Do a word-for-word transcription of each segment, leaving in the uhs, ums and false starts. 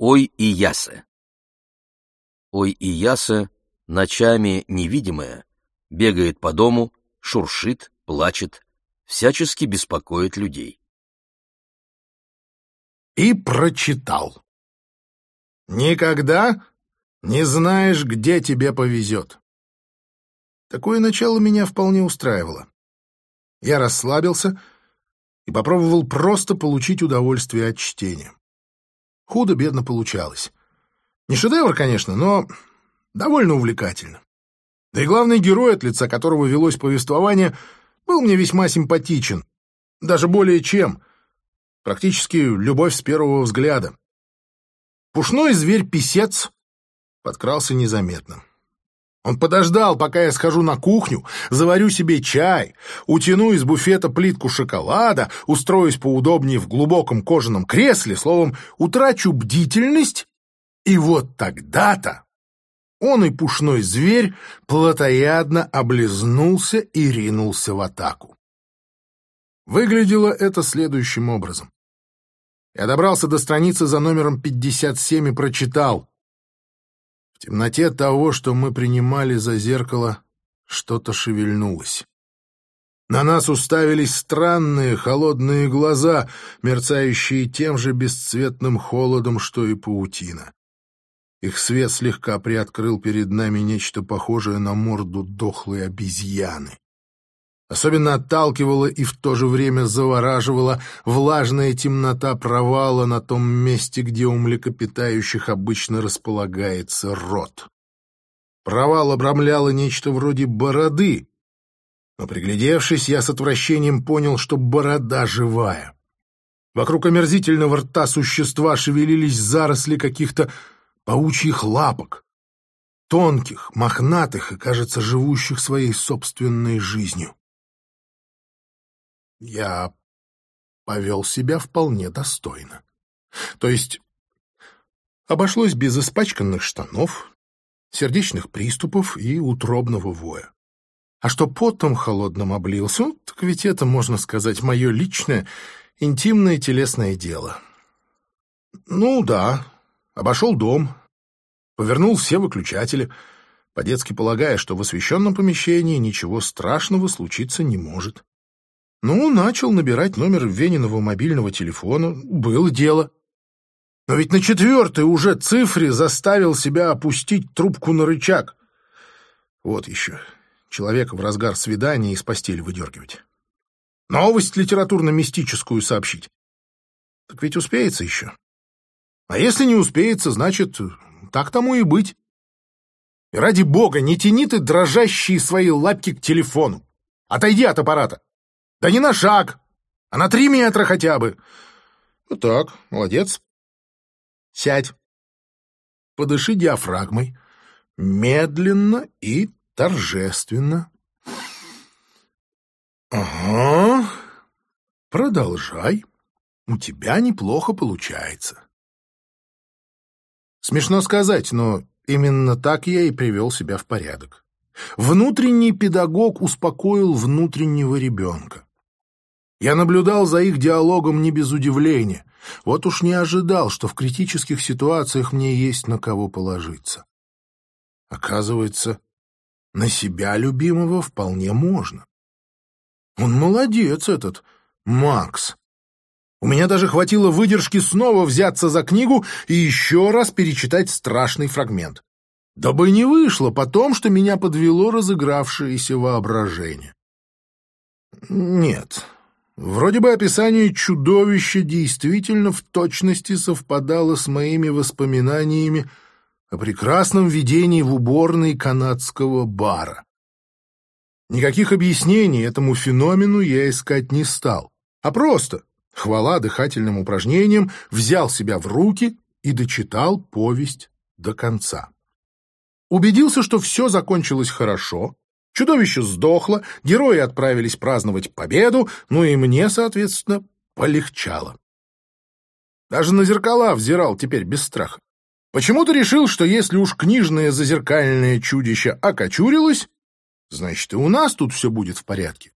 Ой-Иясе. Ой-Иясе, ночами невидимая, бегает по дому, шуршит, плачет, всячески беспокоит людей. И прочитал. Никогда не знаешь, где тебе повезет. Такое начало меня вполне устраивало. Я расслабился и попробовал просто получить удовольствие от чтения. Худо-бедно получалось. Не шедевр, конечно, но довольно увлекательно. Да и главный герой, от лица которого велось повествование, был мне весьма симпатичен. Даже более чем. Практически любовь с первого взгляда. Пушной зверь-писец подкрался незаметно. Он подождал, пока я схожу на кухню, заварю себе чай, утяну из буфета плитку шоколада, устроюсь поудобнее в глубоком кожаном кресле, словом, утрачу бдительность, и вот тогда-то он и пушной зверь плотоядно облизнулся и ринулся в атаку. Выглядело это следующим образом. Я добрался до страницы за номером пятьдесят семь и прочитал. В темноте того, что мы принимали за зеркало, что-то шевельнулось. На нас уставились странные холодные глаза, мерцающие тем же бесцветным холодом, что и паутина. Их свет слегка приоткрыл перед нами нечто похожее на морду дохлой обезьяны. Особенно отталкивала и в то же время завораживала влажная темнота провала на том месте, где у млекопитающих обычно располагается рот. Провал обрамляло нечто вроде бороды, но, приглядевшись, я с отвращением понял, что борода живая. Вокруг омерзительного рта существа шевелились заросли каких-то паучьих лапок, тонких, мохнатых и, кажется, живущих своей собственной жизнью. Я повел себя вполне достойно. То есть обошлось без испачканных штанов, сердечных приступов и утробного воя. А что потом холодным облился, ну, так ведь это, можно сказать, мое личное, интимное телесное дело. Ну да, обошел дом, повернул все выключатели, по-детски полагая, что в освещенном помещении ничего страшного случиться не может. Ну, начал набирать номер Вениного мобильного телефона. Было дело. Но ведь на четвертой уже цифре заставил себя опустить трубку на рычаг. Вот еще. Человека в разгар свидания из постели выдергивать. Новость литературно-мистическую сообщить. Так ведь успеется еще. А если не успеется, значит, так тому и быть. И ради бога, не тяни ты дрожащие свои лапки к телефону. Отойди от аппарата. Да не на шаг, а на три метра хотя бы. Ну так, молодец. Сядь. Подыши диафрагмой. Медленно и торжественно. Ага. Продолжай. У тебя неплохо получается. Смешно сказать, но именно так я и привел себя в порядок. Внутренний педагог успокоил внутреннего ребенка. Я наблюдал за их диалогом не без удивления. Вот уж не ожидал, что в критических ситуациях мне есть на кого положиться. Оказывается, на себя любимого вполне можно. Он молодец, этот Макс. У меня даже хватило выдержки снова взяться за книгу и еще раз перечитать страшный фрагмент. Дабы не вышло потом, что меня подвело разыгравшееся воображение. Нет, вроде бы описание чудовища действительно в точности совпадало с моими воспоминаниями о прекрасном видении в уборной канадского бара. Никаких объяснений этому феномену я искать не стал, а просто, хвала дыхательным упражнениям, взял себя в руки и дочитал повесть до конца. Убедился, что все закончилось хорошо, чудовище сдохло, герои отправились праздновать победу, ну и мне, соответственно, полегчало. Даже на зеркала взирал теперь без страха. Почему-то решил, что если уж книжное зазеркальное чудище окочурилось, значит, и у нас тут все будет в порядке.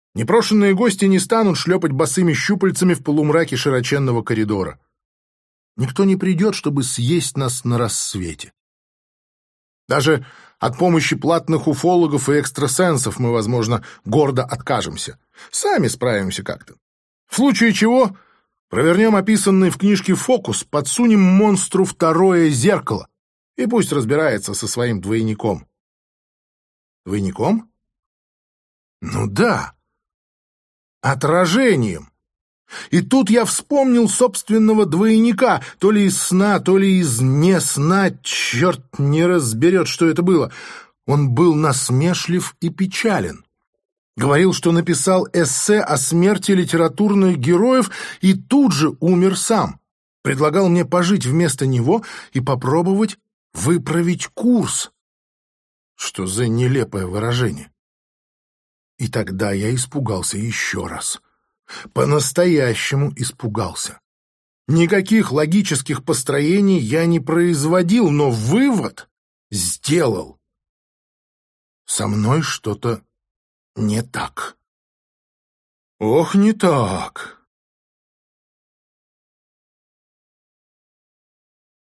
Непрошенные гости не станут шлепать босыми щупальцами в полумраке широченного коридора. никто не придет, чтобы съесть нас на рассвете. Даже от помощи платных уфологов и экстрасенсов мы, возможно, гордо откажемся. Сами справимся как-то. В случае чего провернем описанный в книжке фокус, подсунем монстру второе зеркало, и пусть разбирается со своим двойником. Двойником? Ну да, отражением. И тут я вспомнил собственного двойника, то ли из сна, то ли из не сна, черт не разберет, что это было. Он был насмешлив и печален. Говорил, что написал эссе о смерти литературных героев и тут же умер сам. Предлагал мне пожить вместо него и попробовать выправить курс. Что за нелепое выражение? И тогда я испугался еще раз. По-настоящему испугался. Никаких логических построений я не производил, но вывод сделал. Со мной что-то не так. Ох, не так.